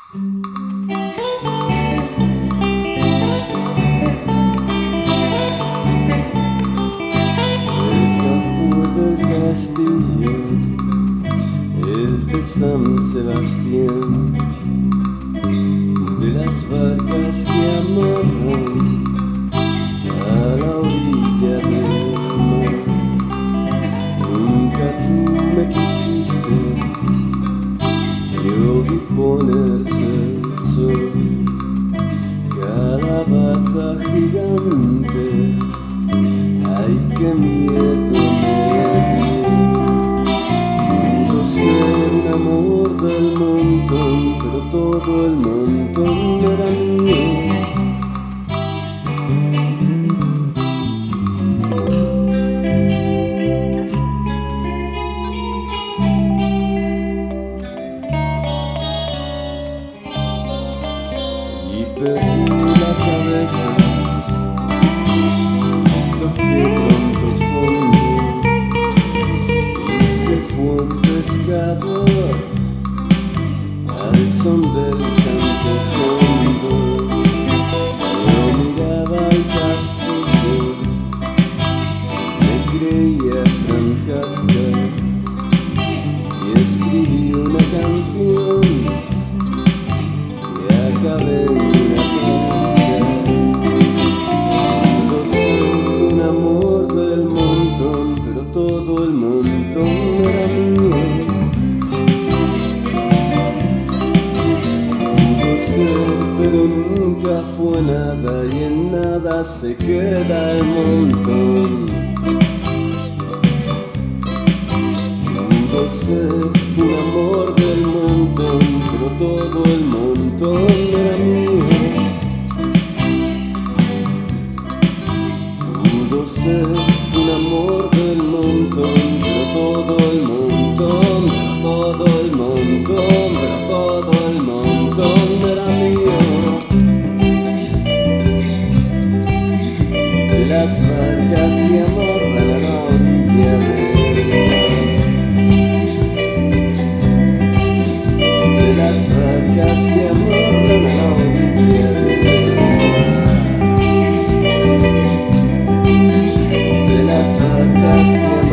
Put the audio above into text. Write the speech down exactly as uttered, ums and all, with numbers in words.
Cerca fue del castillo, el de San Sebastián, de las barcas que amarran a la orilla del mar. Nunca tú me quisiste, yo vi ponerse el sol. Calabaza gigante, ay, qué miedo me dio. Pudo ser un amor del montón, pero todo el montón era mío. Y perdí la cabeza y toqué pronto fondo, y se fue un pescador al son del cantejondo. Yo miraba el castillo y me creía Franz Kafka, y escribí una canción que acabé en una pesca. Pudo ser un amor del montón, pero todo el montón era mío. Pudo ser, pero nunca fue nada, y en nada se queda el montón. Pudo ser un amor del montón, pero todo el montón era mío. Pudo ser un amor del montón, pero todo el montón, pero todo el montón, pero todo el montón era mío. De las barcas que amarran a la orilla del mar, de las barcas que amarran a la orilla del mar, de las barcas que